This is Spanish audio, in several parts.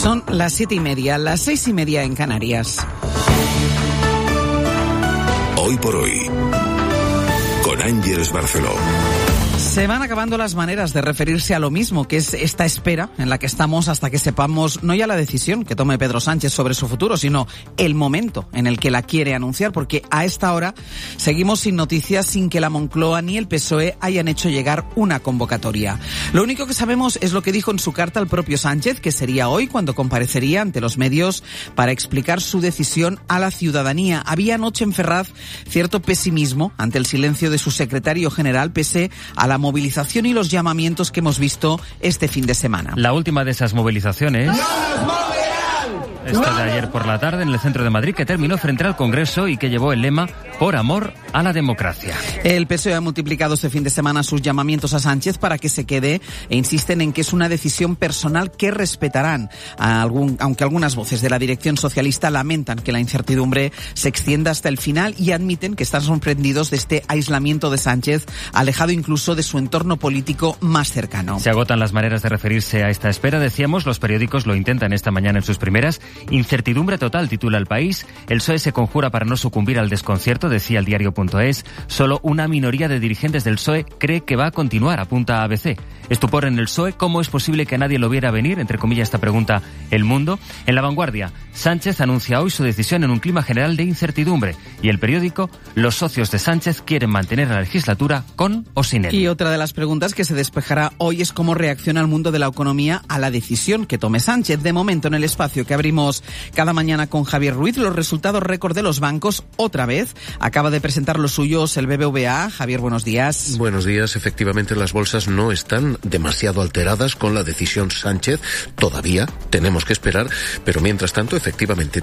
Son las 7:30, las 6:30 en Canarias. Hoy por hoy, con Ángeles Barceló. Se van acabando las maneras de referirse a lo mismo, que es esta espera en la que estamos hasta que sepamos no ya la decisión que tome Pedro Sánchez sobre su futuro, sino el momento en el que la quiere anunciar, porque a esta hora seguimos sin noticias, sin que la Moncloa ni el PSOE hayan hecho llegar una convocatoria. Lo único que sabemos es lo que dijo en su carta el propio Sánchez, que sería hoy cuando comparecería ante los medios para explicar su decisión a la ciudadanía. Había anoche en Ferraz cierto pesimismo ante el silencio de su secretario general, pese a la movilización y los llamamientos que hemos visto este fin de semana. La última de esas movilizaciones, esta de ayer por la tarde en el centro de Madrid, que terminó frente al Congreso y que llevó el lema "Por amor a la democracia". El PSOE ha multiplicado este fin de semana sus llamamientos a Sánchez para que se quede e insisten en que es una decisión personal que respetarán, aunque algunas voces de la dirección socialista lamentan que la incertidumbre se extienda hasta el final y admiten que están sorprendidos de este aislamiento de Sánchez, alejado incluso de su entorno político más cercano. Se agotan las maneras de referirse a esta espera, decíamos, los periódicos lo intentan esta mañana en sus primeras. Incertidumbre total, titula El País. El PSOE se conjura para no sucumbir al desconcierto, decía el diario.es. Solo una minoría de dirigentes del PSOE cree que va a continuar, apunta ABC. Estupor en el PSOE, ¿cómo es posible que nadie lo viera venir? Entre comillas esta pregunta El Mundo. En La Vanguardia, Sánchez anuncia hoy su decisión en un clima general de incertidumbre. Y el periódico, los socios de Sánchez quieren mantener la legislatura con o sin él. Y otra de las preguntas que se despejará hoy es cómo reacciona el mundo de la economía a la decisión que tome Sánchez. De momento, en el espacio que abrimos cada mañana con Javier Ruiz, los resultados récord de los bancos, otra vez. Acaba de presentar los suyos el BBVA. Javier, buenos días. Buenos días. Efectivamente, las bolsas no están demasiado alteradas con la decisión Sánchez. Todavía tenemos que esperar, pero mientras tanto, efectivamente,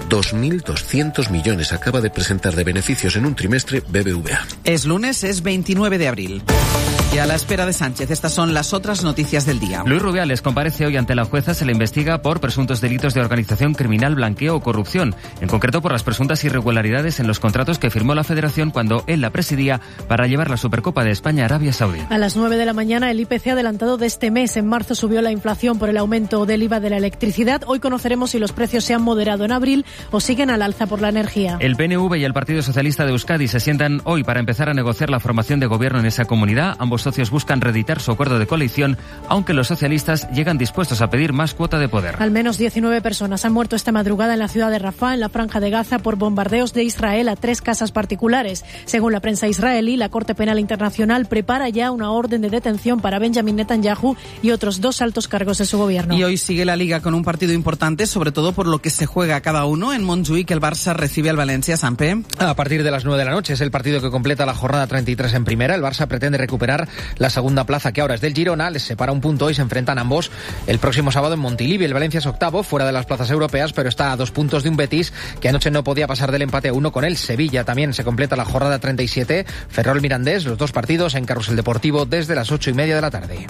2.200 millones acaba de presentar de beneficios en un trimestre BBVA. Es lunes, es 29 de abril. Y a la espera de Sánchez, estas son las otras noticias del día. Luis Rubiales comparece hoy ante la jueza. Se le investiga por presuntos delitos de organización criminal, blanqueo o corrupción. En concreto, por las presuntas irregularidades en los contratos que firmó la Federación cuando él la presidía para llevar la Supercopa de España a Arabia Saudí. A las 9 de la mañana, el IPC adelantado de este mes. En marzo subió la inflación por el aumento del IVA de la electricidad. Hoy conoceremos si los precios se han moderado en abril o siguen al alza por la energía. El PNV y el Partido Socialista de Euskadi se sientan hoy para empezar a negociar la formación de gobierno en esa comunidad. Ambos socios buscan reeditar su acuerdo de coalición, aunque los socialistas llegan dispuestos a pedir más cuota de poder. Al menos 19 personas han muerto esta madrugada en la ciudad de Rafah, en la Franja de Gaza, por bombardeos de Israel a 3 casas particulares. Según la prensa israelí, la Corte Penal Internacional prepara ya una orden de detención para Benjamin Netanyahu y otros 2 altos cargos de su gobierno. Y hoy sigue la Liga con un partido importante, sobre todo por lo que se juega cada uno. En Montjuïc, el Barça recibe al Valencia. Sampe. A partir de las 9 de la noche es el partido que completa la jornada 33 en primera. El Barça pretende recuperar la segunda plaza, que ahora es del Girona. Les separa un punto y se enfrentan ambos el próximo sábado en Montilivi. El Valencia es octavo, fuera de las plazas europeas, pero está a 2 puntos de un Betis que anoche no podía pasar del empate a 1 con el Sevilla. También se completa la jornada 37. Ferrol Mirandés, los 2 partidos en Carrusel Deportivo desde las 8:30 de la tarde.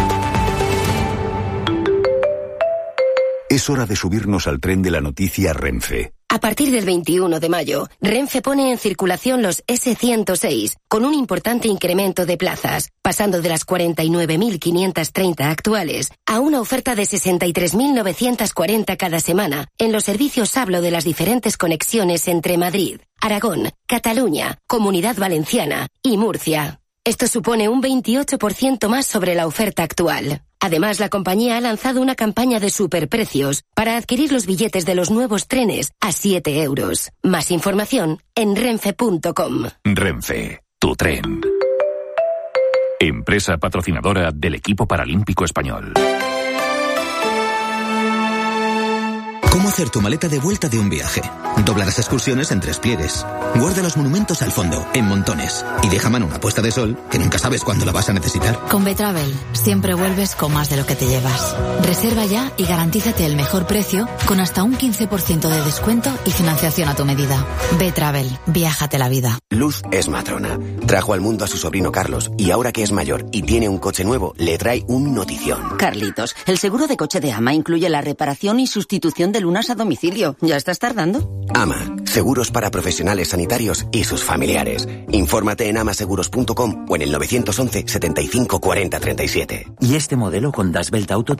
Es hora de subirnos al tren de la noticia Renfe. A partir del 21 de mayo, Renfe pone en circulación los S106, con un importante incremento de plazas, pasando de las 49.530 actuales a una oferta de 63.940 cada semana en los servicios Hablo de las diferentes conexiones entre Madrid, Aragón, Cataluña, Comunidad Valenciana y Murcia. Esto supone un 28% más sobre la oferta actual. Además, la compañía ha lanzado una campaña de superprecios para adquirir los billetes de los nuevos trenes a 7 euros. Más información en renfe.com. Renfe, tu tren. Empresa patrocinadora del equipo paralímpico español. ¿Cómo hacer tu maleta de vuelta de un viaje? Dobla las excursiones en 3 pliegues. Guarda los monumentos al fondo, en montones. Y deja a mano una puesta de sol, que nunca sabes cuándo la vas a necesitar. Con Betravel, siempre vuelves con más de lo que te llevas. Reserva ya y garantízate el mejor precio, con hasta un 15% de descuento y financiación a tu medida. Betravel, viájate la vida. Luz es matrona. Trajo al mundo a su sobrino Carlos, y ahora que es mayor y tiene un coche nuevo, le trae un notición. Carlitos, el seguro de coche de AMA incluye la reparación y sustitución de lunas a domicilio. ¿Ya estás tardando? AMA, seguros para profesionales sanitarios y sus familiares. Infórmate en amaseguros.com o en el 911 75 40 37. Y este modelo con Das Belt Auto